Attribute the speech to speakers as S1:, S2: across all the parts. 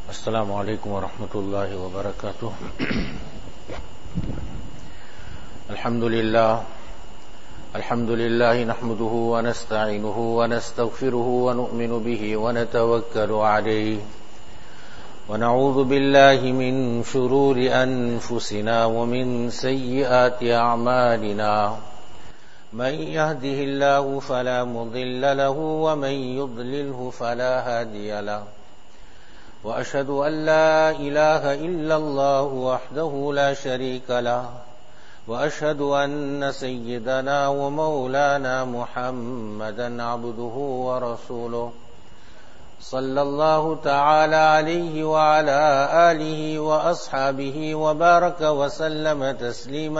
S1: السلام عليكم ورحمة الله وبركاته. الحمد لله نحمده ونستعينه ونستغفره ونؤمن به ونتوكل عليه ونعوذ بالله من شرور أنفسنا ومن سيئات أعمالنا من يهده الله فلا مضل له ومن يضلله فلا هادي له وأشهد أن لا إله إلا الله وحده لا شريك له وأشهد أن سيدنا ومولانا محمدا عبده ورسوله صلى الله تعالى عليه وعلى آله وأصحابه وبارك وسلم تسليما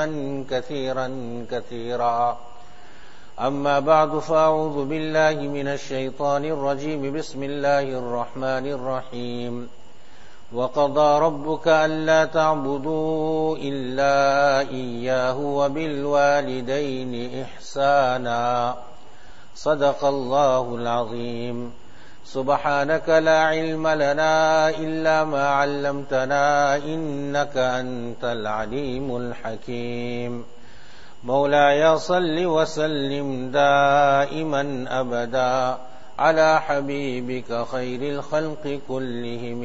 S1: كثيرا أما بعد فأعوذ بالله من الشيطان الرجيم بسم الله الرحمن الرحيم وقضى ربك ألا تعبدوا إلا إياه وبالوالدين إحسانا صدق الله العظيم سبحانك لا علم لنا إلا ما علمتنا إنك أنت العليم الحكيم مولاي صل وسلم دائما أبدا على حبيبك خير الخلق كلهم.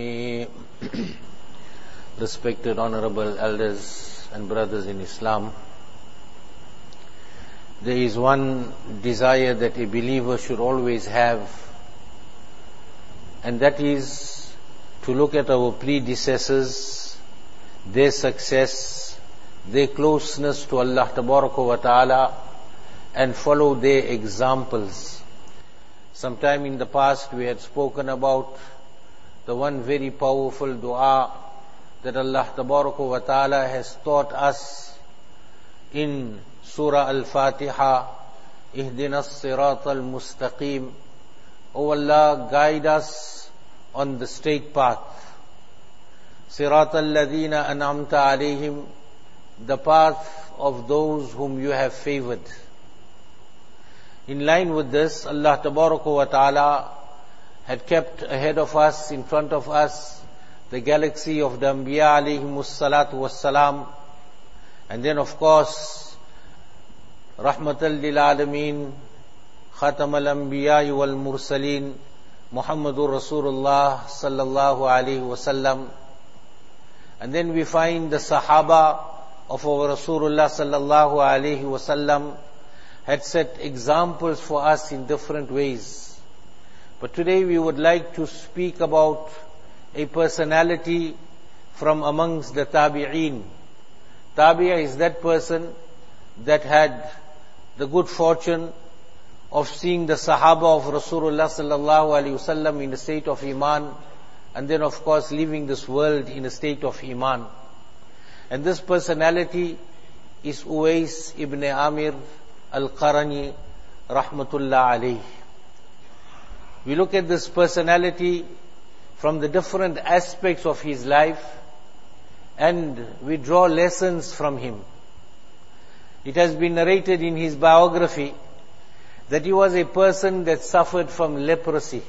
S1: Respected honorable elders and brothers in Islam, there is one desire that a believer should always have, and that is to look at our predecessors, their success, their closeness to Allah Tabaraka wa Ta'ala, and follow their examples. Sometime in the past we had spoken about the one very powerful dua that Allah Tabaraka wa Ta'ala has taught us in Surah Al-Fatiha, Ihdinas Sirat Al-Mustaqim. O Allah, guide us on the straight path. Sirat Al-Ladina An'amta Alayhim, the path of those whom you have favored. In line with this, Allah Tabaraka wa Ta'ala had kept ahead of us, in front of us, the galaxy of the Anbiya alayhimus salatu wassalam, and then of course Rahmatal lil Alameen, Khatam al-Anbiya wal Mursaleen, Muhammadur Rasulullah sallallahu alayhi wasallam. And then we find the Sahaba of our Rasulullah sallallahu alayhi wasallam had set examples for us in different ways. But today we would like to speak about a personality from amongst the Tabi'een. Tabi'a is that person that had the good fortune of seeing the Sahaba of Rasulullah sallallahu alayhi wasallam in a state of Iman, and then of course leaving this world in a state of Iman. And this personality is Uwais ibn Amir al-Qarani rahmatullah alayh. We look at this personality from the different aspects of his life, and we draw lessons from him. It has been narrated in his biography that he was a person that suffered from leprosy,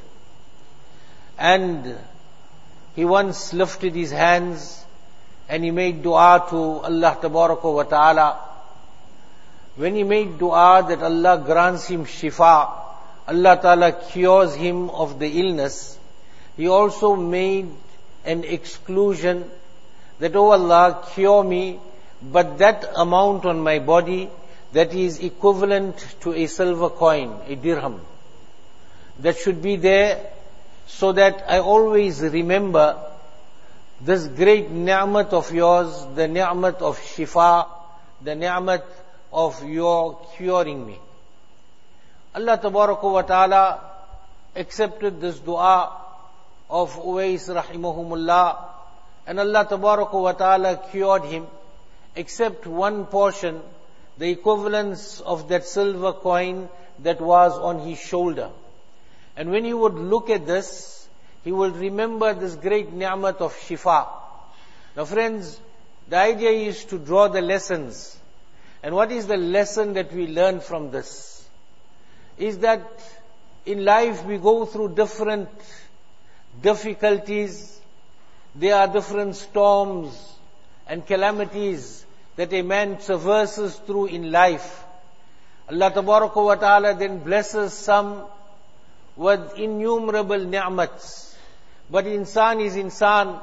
S1: and he once lifted his hands and he made dua to Allah Tabaraka wa Ta'ala. When he made dua that Allah grants him shifa, Allah Ta'ala cures him of the illness, he also made an exclusion that, oh Allah, cure me, but that amount on my body that is equivalent to a silver coin, a dirham, that should be there, so that I always remember this great ni'mat of yours, the ni'mat of shifa, the ni'mat of your curing me. Allah Tabaraka wa Ta'ala accepted this dua of Uwais rahimahumullah, and Allah Tabaraka wa Ta'ala cured him, except one portion, the equivalence of that silver coin that was on his shoulder. And when he would look at this, he will remember this great ni'mat of shifa. Now friends, the idea is to draw the lessons. And what is the lesson that we learn from this? Is that in life we go through different difficulties, There are different storms and calamities that a man traverses through in life. Allah Tabaraka wa Ta'ala then blesses some with innumerable ni'mats. But insan is insan.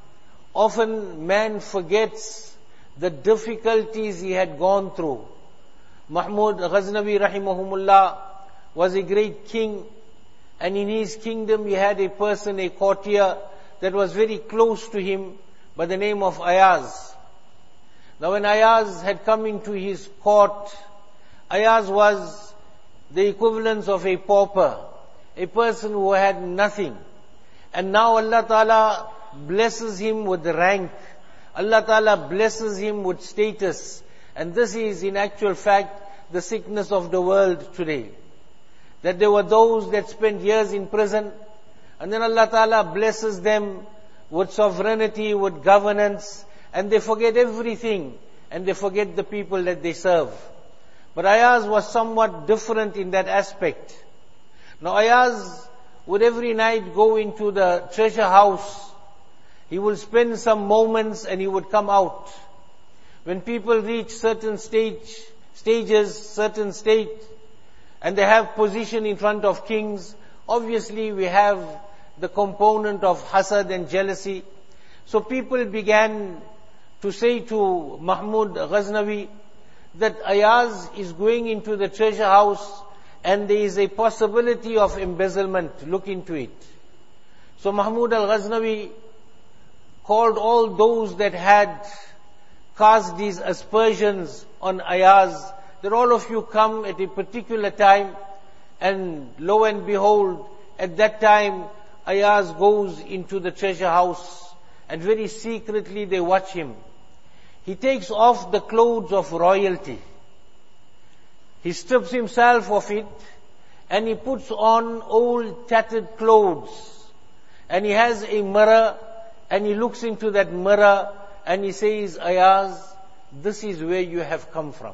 S1: Often man forgets the difficulties he had gone through. Mahmud Ghaznavi rahimahumullah was a great king, and in his kingdom he had a person, a courtier that was very close to him by the name of Ayaz. Now when Ayaz had come into his court, Ayaz was the equivalent of a pauper, a person who had nothing. And now Allah Ta'ala blesses him with rank. Allah Ta'ala blesses him with status. And this is in actual fact the sickness of the world today. That there were those that spent years in prison, and then Allah Ta'ala blesses them with sovereignty, with governance, and they forget everything, and they forget the people that they serve. But Ayaz was somewhat different in that aspect. Now Ayaz would every night go into the treasure house. He would spend some moments and he would come out. When people reach certain stages, certain state, and they have position in front of kings, obviously we have the component of hasad and jealousy. So people began to say to Mahmud Ghaznavi that Ayaz is going into the treasure house and there is a possibility of embezzlement. Look into it. So Mahmud al-Ghaznavi called all those that had cast these aspersions on Ayaz, that all of you come at a particular time, and lo and behold, at that time, Ayaz goes into the treasure house, and very secretly they watch him. He takes off the clothes of royalty. He strips himself of it, and he puts on old tattered clothes. And he has a mirror, and he looks into that mirror, and he says, Ayaz, this is where you have come from.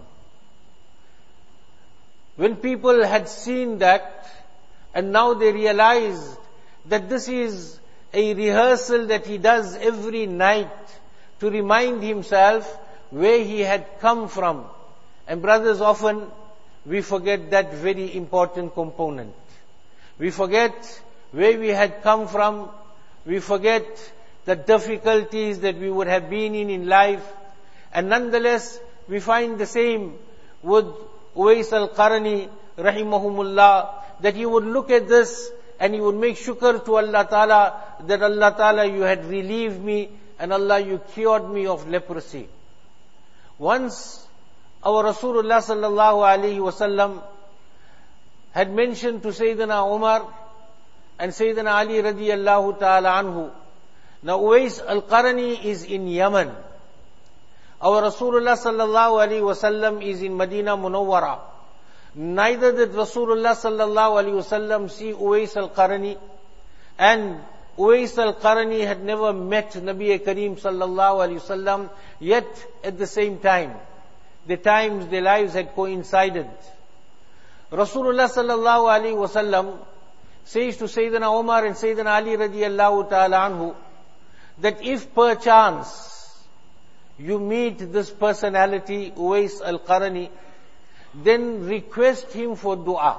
S1: When people had seen that, and now they realized that this is a rehearsal that he does every night to remind himself where he had come from. And brothers, often we forget that very important component. We forget where we had come from. We forget the difficulties that we would have been in life. And nonetheless, we find the same with Uwais al-Qarni, rahimahumullah, that he would look at this and he would make shukr to Allah Ta'ala, that Allah Ta'ala, you had relieved me, and Allah, you cured me of leprosy. Once, our Rasulullah sallallahu alaihi wasallam had mentioned to Sayyidina Umar and Sayyidina Ali radiyallahu ta'ala anhu. Now Uwais al-Qarni is in Yemen. Our Rasulullah sallallahu alaihi wasallam is in Medina Munawwara. Neither did Rasulullah sallallahu alaihi wasallam see Uwais al-Qarni, and Uwais al-Qarni had never met Nabi Kareem sallallahu alaihi wasallam, yet at the same time. The times, their lives had coincided. Rasulullah sallallahu alaihi wasallam says to Sayyidina Umar and Sayyidina Ali radiyallahu ta'ala anhu, that if perchance you meet this personality, Uwais al-Qarni, then request him for dua.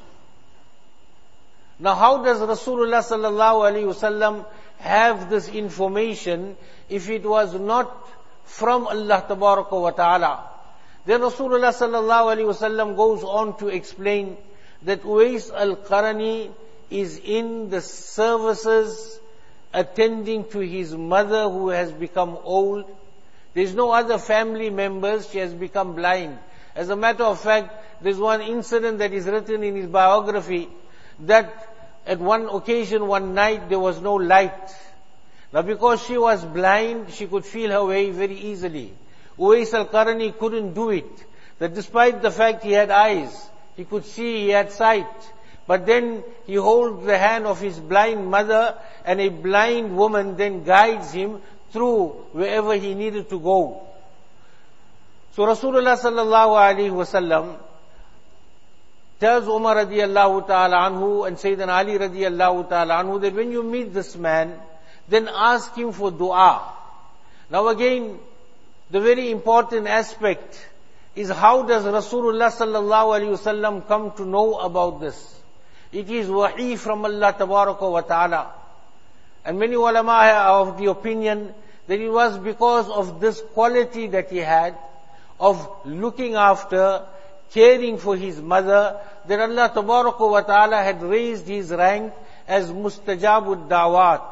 S1: Now how does Rasulullah sallallahu alaihi wasallam have this information if it was not from Allah tabaraka wa ta'ala? Then Rasulullah sallallahu alaihi wasallam goes on to explain that Uwais al-Qarni is in the services attending to his mother who has become old. There is no other family members, she has become blind. As a matter of fact, there is one incident that is written in his biography, that at one occasion, one night, there was no light. Now because she was blind, she could feel her way very easily. Uwais al-Qarni couldn't do it. That despite the fact he had eyes, he could see, he had sight. But then he holds the hand of his blind mother, and a blind woman then guides him through wherever he needed to go. So Rasulullah sallallahu alaihi wasallam tells Umar radiyallahu ta'ala anhu and Sayyidina Ali radiyallahu ta'ala anhu that when you meet this man, then ask him for dua. Now again, the very important aspect is how does Rasulullah sallallahu alaihi wasallam come to know about this? It is wahi from Allah tabaraka wa ta'ala. And many ulama are of the opinion that it was because of this quality that he had of looking after, caring for his mother, that Allah tabaraka wa ta'ala had raised his rank as mustajabud da'wat.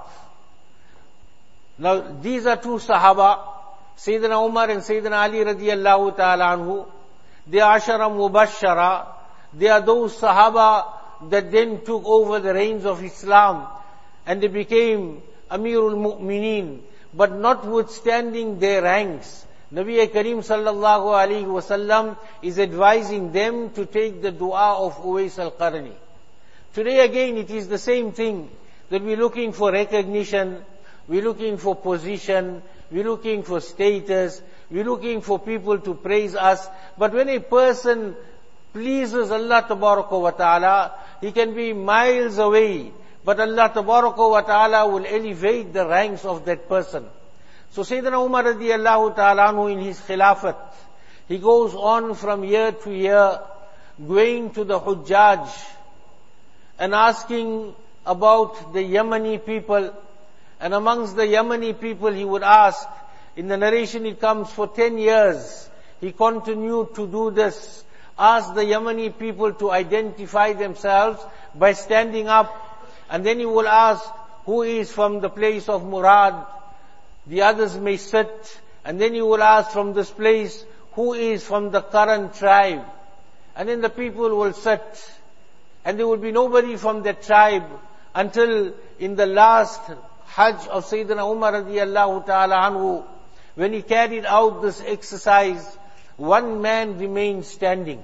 S1: Now these are two Sahaba, Sayyidina Umar and Sayyidina Ali radiyallahu ta'ala anhu. They are Ashara Mubashara. They are those Sahaba that then took over the reins of Islam and they became Amirul Mu'mineen. But notwithstanding their ranks, Nabi Kareem sallallahu alayhi wasallam is advising them to take the dua of Uwais al-Qarni. Today again it is the same thing, that we're looking for recognition, we're looking for position, we're looking for status, we're looking for people to praise us. But when a person pleases Allah tabaraka wa ta'ala, he can be miles away, but Allah tabaraka wa ta'ala will elevate the ranks of that person. So Sayyidina Umar radiyallahu ta'ala anhu in his khilafat, he goes on from year to year, going to the Hujjaj and asking about the Yemeni people. And amongst the Yemeni people he would ask, in the narration it comes for 10 years, he continued to do this, ask the Yemeni people to identify themselves by standing up, and then he will ask who is from the place of Murad, the others may sit, and then he will ask from this place who is from the current tribe, and then the people will sit, and there will be nobody from that tribe until in the last Hajj of Sayyidina Umar radiyallahu ta'ala anhu, when he carried out this exercise, one man remained standing.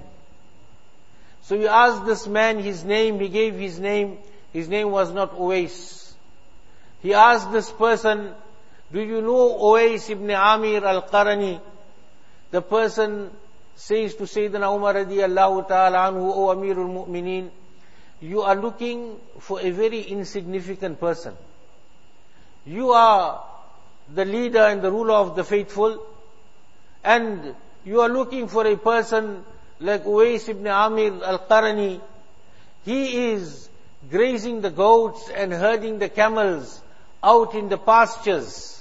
S1: So he asked this man his name, he gave his name was not Uwais. He asked this person, do you know Uwais ibn Amir al-Qarni? The person says to Sayyidina Umar radiyallahu ta'ala anhu, O Amirul Mu'mineen, you are looking for a very insignificant person. You are the leader and the ruler of the faithful, and you are looking for a person like Uwais ibn Amir al-Qarni. He is grazing the goats and herding the camels out in the pastures.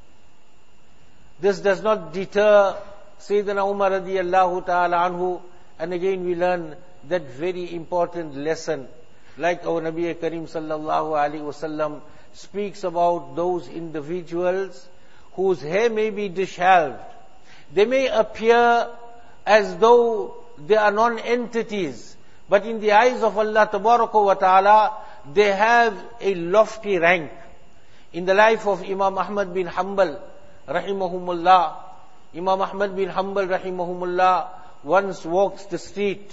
S1: This does not deter Sayyidina Umar radiyallahu ta'ala anhu, and again we learn that very important lesson, like our Nabi Kareem sallallahu alaihi wasallam speaks about those individuals whose hair may be disheveled. They may appear as though they are non-entities, but in the eyes of Allah tabaraka wa ta'ala, they have a lofty rank. In the life of Imam Ahmad bin Hanbal rahimahumullah, Imam Ahmad bin Hanbal rahimahumullah once walks the street,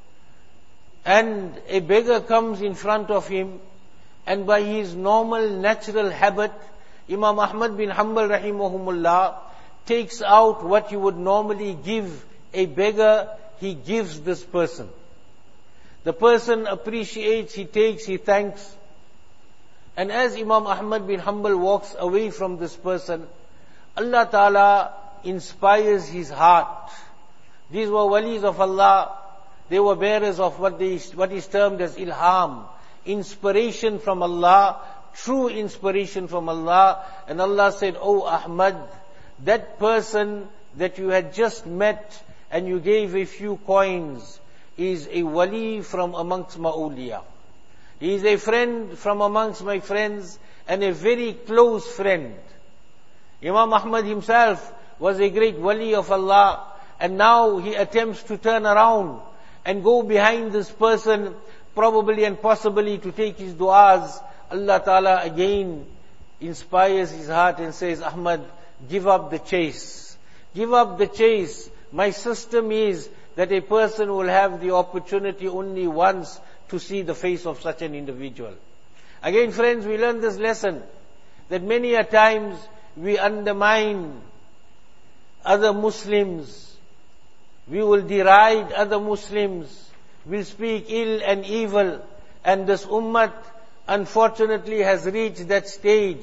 S1: and a beggar comes in front of him, and by his normal natural habit, Imam Ahmad bin Hanbal rahimahumullah takes out what you would normally give a beggar, he gives this person. The person appreciates, he takes, he thanks. And as Imam Ahmad bin Hanbal walks away from this person, Allah Ta'ala inspires his heart. These were walis of Allah. They were bearers of what is termed as ilham, inspiration from Allah, true inspiration from Allah. And Allah said, "O Ahmad, that person that you had just met and you gave a few coins is a wali from amongst my awliya. He is a friend from amongst my friends and a very close friend." Imam Ahmad himself was a great wali of Allah, and now he attempts to turn around and go behind this person, probably and possibly to take his du'as. Allah Ta'ala again inspires his heart and says, "Ahmad, give up the chase. Give up the chase. My system is that a person will have the opportunity only once to see the face of such an individual." Again, friends, we learn this lesson, that many a times we undermine other Muslims. We will deride other Muslims. We'll speak ill and evil. And this ummah, unfortunately, has reached that stage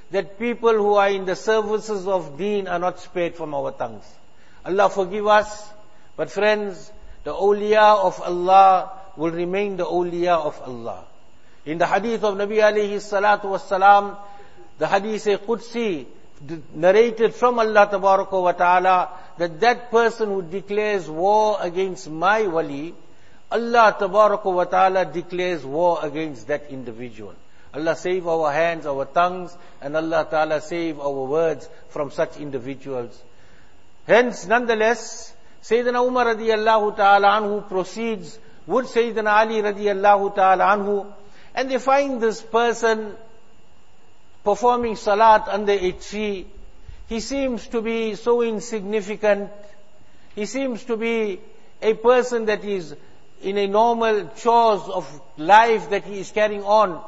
S1: that people who are in the services of deen are not spared from our tongues. Allah forgive us. But friends, the awliya of Allah will remain the awliya of Allah. In the hadith of Nabi alayhi salatu wassalam, the hadith Qudsi, narrated from Allah tabaraka wa ta'ala, that person who declares war against my wali, Allah tabaraka wa ta'ala declares war against that individual. Allah save our hands, our tongues, and Allah ta'ala save our words from such individuals. Hence, nonetheless, Sayyidina Umar radiyallahu ta'ala anhu proceeds with Sayyidina Ali radiyallahu ta'ala anhu, and they find this person performing salat under a tree. He seems to be so insignificant. He seems to be a person that is in a normal chores of life that he is carrying on.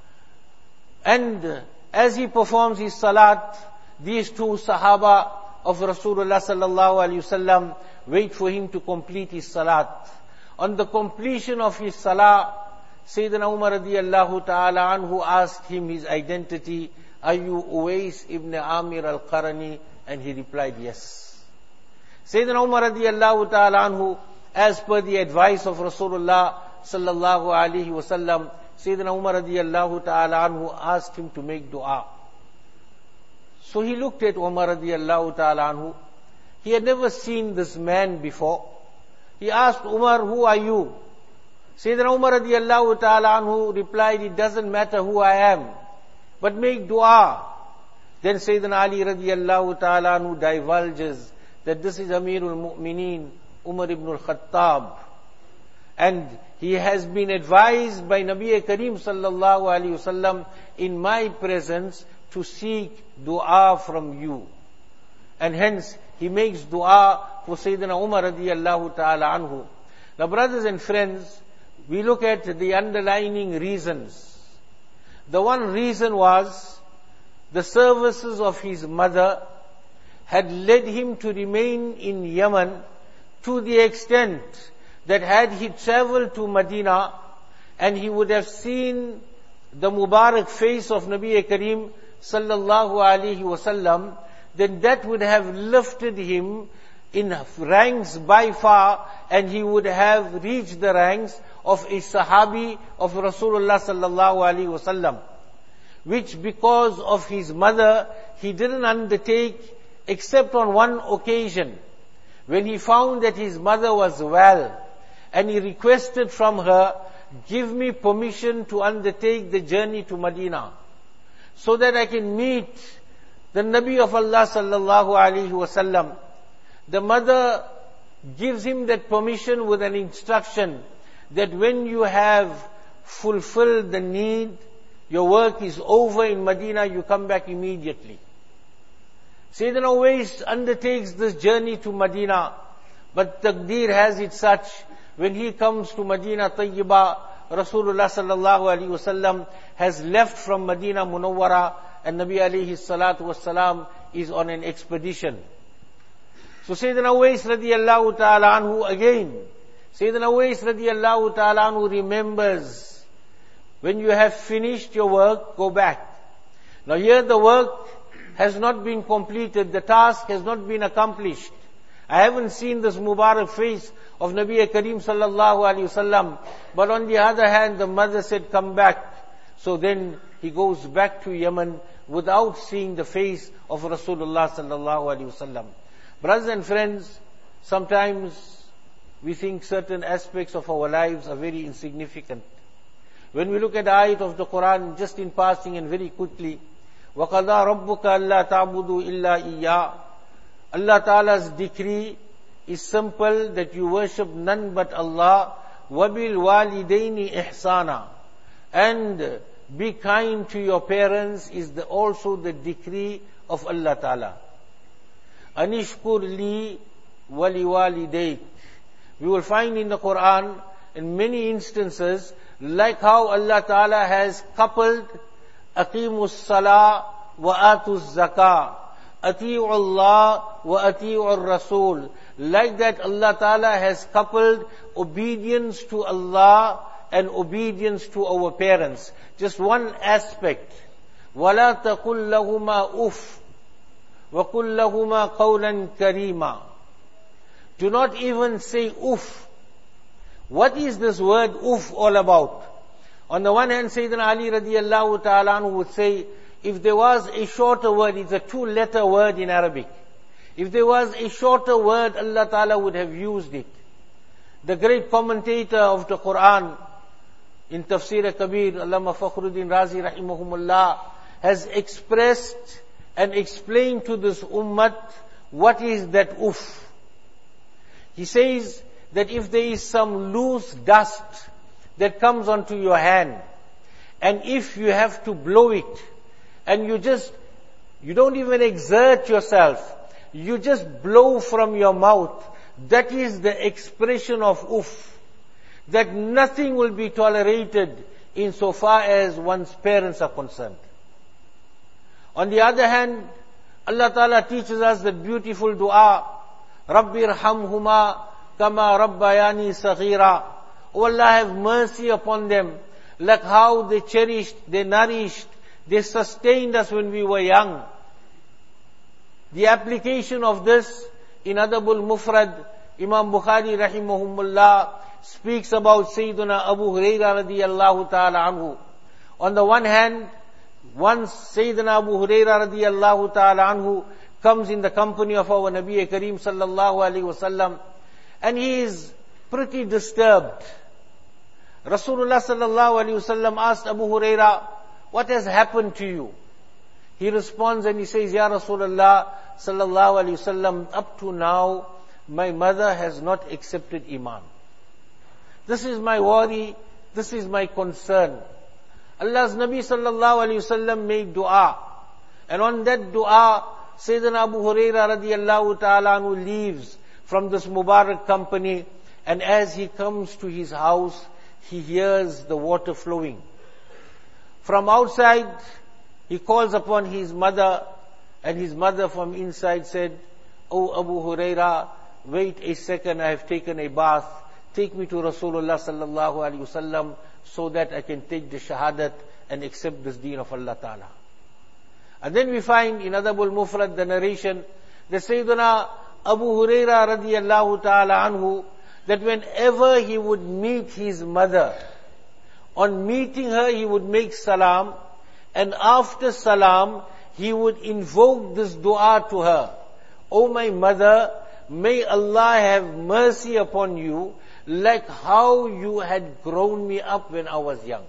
S1: And as he performs his salat, these two Sahaba of Rasulullah sallallahu alaihi wasallam wait for him to complete his salat. On the completion of his salah, Sayyidina Umar radiyallahu ta'ala anhu asked him his identity, "Are you Uwais ibn Amir al-Qarani?" And he replied, "Yes." Sayyidina Umar radiyallahu ta'ala anhu, as per the advice of Rasulullah sallallahu alaihi wasallam, Sayyidina Umar radiyallahu ta'ala anhu asked him to make dua. So he looked at Umar radiyallahu ta'ala anhu. He had never seen this man before. He asked Umar, "Who are you?" Sayyidina Umar radiyallahu ta'ala anhu replied, "It doesn't matter who I am, but make dua." Then Sayyidina Ali radiyallahu ta'ala anhu divulges that this is Amirul Mu'mineen, Umar ibn al-Khattab. And he has been advised by Nabi Kareem sallallahu alayhi wasallam in my presence to seek dua from you. And hence, he makes dua for Sayyidina Umar radiyallahu ta'ala anhu. Now brothers and friends, we look at the underlying reasons. The one reason was the services of his mother had led him to remain in Yemen to the extent that had he traveled to Medina and he would have seen the Mubarak face of Nabi Kareem sallallahu alaihi wasallam, then that would have lifted him in ranks by far, and he would have reached the ranks of a Sahabi of Rasulullah sallallahu alaihi wasallam, which because of his mother he didn't undertake except on one occasion, when he found that his mother was well, and he requested from her, "Give me permission to undertake the journey to Medina, so that I can meet the Nabi of Allah sallallahu alaihi wasallam." The mother gives him that permission with an instruction that when you have fulfilled the need, your work is over in Medina, you come back immediately. Sayyidina Uwais undertakes this journey to Medina, but Taqdeer has it such, when he comes to Medina Tayyibah, Rasulullah sallallahu alaihi wasallam has left from Medina Munawwara, and Nabi alayhi salatu wassalam is on an expedition. So Sayyidina Uwais radiyallahu ta'ala anhu again, Sayyidina Uwais radiyallahu ta'ala anhu remembers, when you have finished your work, go back. Now here the work has not been completed, the task has not been accomplished. I haven't seen this Mubarak face of Nabi Kareem sallallahu alaihi wasallam, but on the other hand, the mother said, "Come back." So then he goes back to Yemen without seeing the face of Rasulullah sallallahu alaihi wasallam. Brothers and friends, sometimes we think certain aspects of our lives are very insignificant. When we look at the ayat of the Quran, just in passing and very quickly, وَقَضَى رَبُّكَ أَلَّا تَعْبُدُوا إِلَّا إِيَّاهُ, Allah Ta'ala's decree is simple, that you worship none but Allah. وَبِالْوَالِدَيْنِ إِحْسَانًا, and be kind to your parents is also the decree of Allah Ta'ala. Anishkur li waliwalidayk. We will find in the Quran in many instances like how Allah Ta'ala has coupled aqimus salah wa atuz zakah, ati'u Allah wa ati'u Rasul. Like that Allah Ta'ala has coupled obedience to Allah and obedience to our parents. Just one aspect وَلَا تَقُلْ لَهُمَا أُفٍّ وَقُلْ لَهُمَا قَوْلًا كَرِيمًا. Do not even say uff. What is this word uff all about? On the one hand, Sayyidina Ali radiallahu ta'ala anhu would say, if there was a shorter word, it's a 2-letter word in Arabic. If there was a shorter word, Allah ta'ala would have used it. The great commentator of the Quran, in Tafsir Kabir, Allama Fakhruddin Razi rahimahumullah, has expressed and explained to this ummah what is that uff. He says that if there is some loose dust that comes onto your hand, and if you have to blow it, and you don't even exert yourself, you just blow from your mouth, that is the expression of uff. That nothing will be tolerated insofar as one's parents are concerned. On the other hand, Allah Ta'ala teaches us the beautiful dua, Rabbi irhamhuma kama rabbayani saghira. Oh Allah, have mercy upon them, like how they cherished, they nourished, they sustained us when we were young. The application of this in Adabul Mufrad, Imam Bukhari rahimahumullah speaks about Sayyiduna Abu Hurairah radiyallahu ta'ala anhu. On the one hand, once Sayyidina Abu Hurairah radiyallahu ta'ala anhu comes in the company of our Nabi Kareem sallallahu alayhi wasallam, and he is pretty disturbed. Rasulullah sallallahu alayhi wasallam asked Abu Hurairah, what has happened to you? He responds and he says, Ya Rasulullah sallallahu alayhi wasallam, up to now, my mother has not accepted Iman. This is my worry, this is my concern. Allah's Nabi sallallahu alayhi wasallam made dua. And on that dua, Sayyidina Abu Hurairah radiyallahu ta'ala anhu leaves from this Mubarak company, and as he comes to his house, he hears the water flowing. From outside, he calls upon his mother, and his mother from inside said, Oh Abu Hurairah, wait a second, I have taken a bath. Take me to Rasulullah sallallahu alaihi wasallam so that I can take the shahadat and accept this deen of Allah Ta'ala. And then we find in Adabul Mufrad the narration that Sayyidina Abu Hurairah radiyallahu ta'ala anhu, that whenever he would meet his mother, on meeting her he would make salam, and after salam he would invoke this dua to her. O my mother, may Allah have mercy upon you, like how you had grown me up when I was young.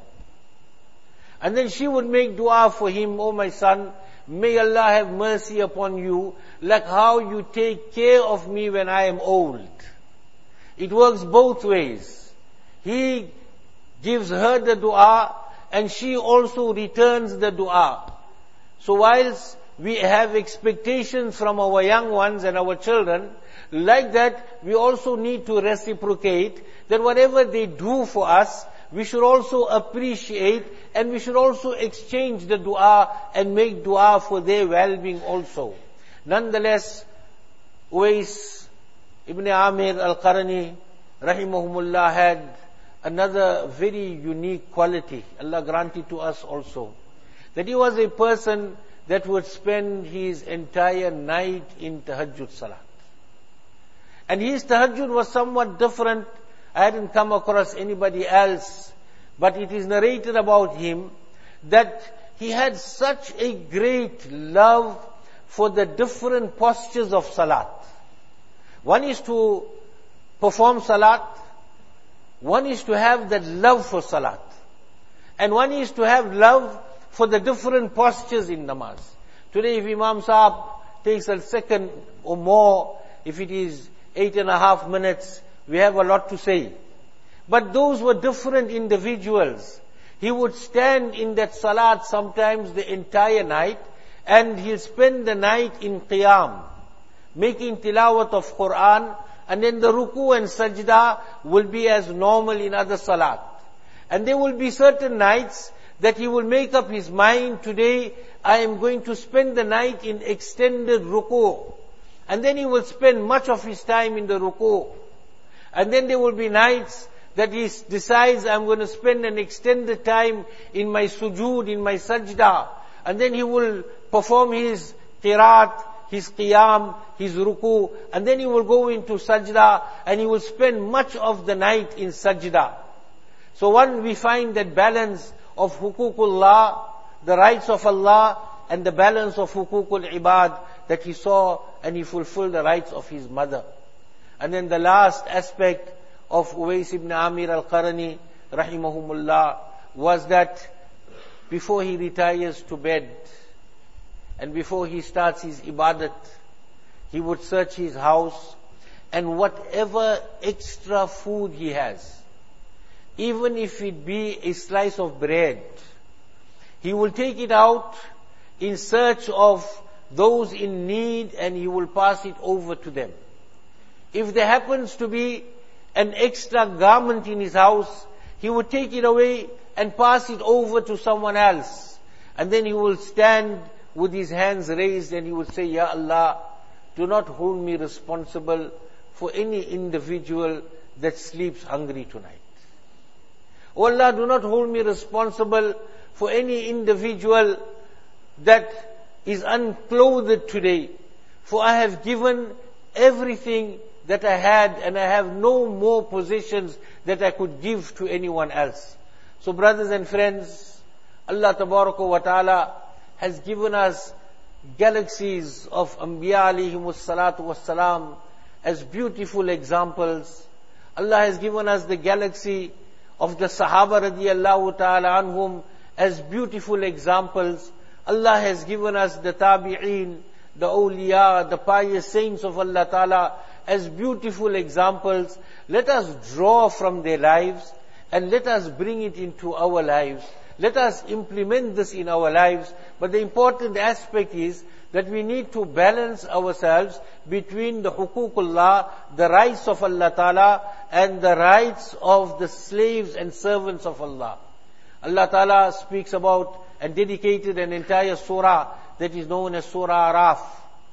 S1: And then she would make dua for him, O my son, may Allah have mercy upon you, like how you take care of me when I am old. It works both ways. He gives her the dua, and she also returns the dua. So whilst we have expectations from our young ones and our children, like that, we also need to reciprocate that whatever they do for us, we should also appreciate, and we should also exchange the dua and make dua for their well-being also. Nonetheless, Uwais ibn Amir al-Qarni, rahimahumullah, had another very unique quality. Allah granted to us also. That he was a person that would spend his entire night in tahajjud salat. And his tahajjud was somewhat different. I hadn't come across anybody else, but it is narrated about him that he had such a great love for the different postures of salat. One is to perform salat, one is to have that love for salat, and one is to have love for the different postures in namaz. Today if Imam Sahab takes a second or more, if it is 8.5 minutes, we have a lot to say. But those were different individuals. He would stand in that salat sometimes the entire night, and he'll spend the night in qiyam, making tilawat of Quran, and then the ruku and sajda will be as normal in other salat. And there will be certain nights that he will make up his mind, today I am going to spend the night in extended ruku. And then he will spend much of his time in the ruku. And then there will be nights that he decides, I'm going to spend an extended time in my sujood, in my sajda. and then he will perform his qiraat, his qiyam, his ruku, and then he will go into sajda, and he will spend much of the night in sajda. So we find that balance of huququllah, the rights of Allah, and the balance of huququl ibad, that he saw and he fulfilled the rights of his mother. And then the last aspect of Uwais ibn Amir al-Qarni, rahimahumullah, was that before he retires to bed, and before he starts his ibadat, he would search his house, and whatever extra food he has, even if it be a slice of bread, he will take it out in search of those in need, and he will pass it over to them. If there happens to be an extra garment in his house, he would take it away and pass it over to someone else. And then he will stand with his hands raised and he would say, Ya Allah, do not hold me responsible for any individual that sleeps hungry tonight. Oh Allah, do not hold me responsible for any individual that is unclothed today. For I have given everything that I had, and I have no more possessions that I could give to anyone else. So brothers and friends, Allah Tabaraka wa Ta'ala has given us galaxies of Anbiya alayhimus salatu wassalam as beautiful examples. Allah has given us the galaxy of the Sahaba radiyallahu ta'ala anhum as beautiful examples. Allah has given us the Tabi'een, the awliya, the pious saints of Allah Ta'ala as beautiful examples. Let us draw from their lives and let us bring it into our lives. Let us implement this in our lives. But the important aspect is that we need to balance ourselves between the huququllah, the rights of Allah Ta'ala, and the rights of the slaves and servants of Allah. Allah Ta'ala speaks about and dedicated an entire surah that is known as Surah Araf.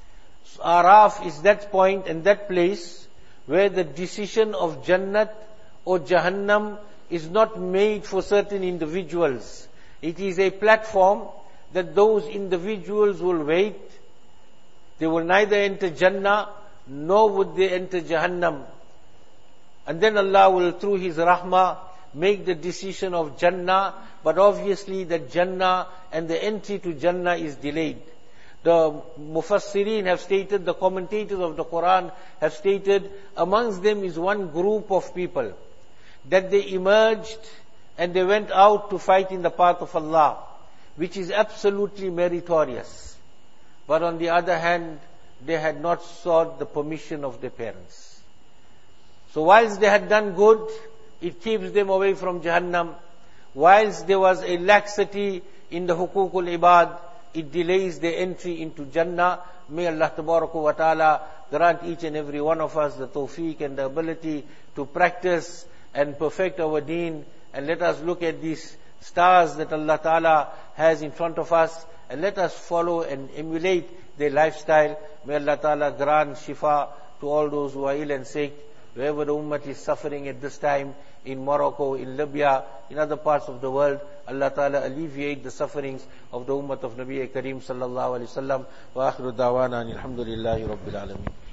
S1: Araf is that point and that place where the decision of Jannat or Jahannam is not made for certain individuals. It is a platform that those individuals will wait. They will neither enter Jannah nor would they enter Jahannam. And then Allah will, through His Rahmah, make the decision of Jannah, but obviously the Jannah and the entry to Jannah is delayed. The Mufassirin have stated, the commentators of the Quran have stated, amongst them is one group of people that they emerged and they went out to fight in the path of Allah, which is absolutely meritorious. But on the other hand, they had not sought the permission of their parents. So whilst they had done good, it keeps them away from Jahannam. Whilst there was a laxity in the huququl ibad, it delays their entry into Jannah. May Allah Tabaraka wa Ta'ala grant each and every one of us the tawfiq and the ability to practice and perfect our deen. And let us look at these stars that Allah Ta'ala has in front of us, and let us follow and emulate their lifestyle. May Allah Ta'ala grant shifa to all those who are ill and sick, wherever the ummah is suffering at this time, in Morocco, in Libya, in other parts of the world. Allah Ta'ala alleviate the sufferings of the ummah of Nabi Kareem sallallahu alayhi wa sallam. Wa akhiru da'wana alhamdulillahi rabbil alameen.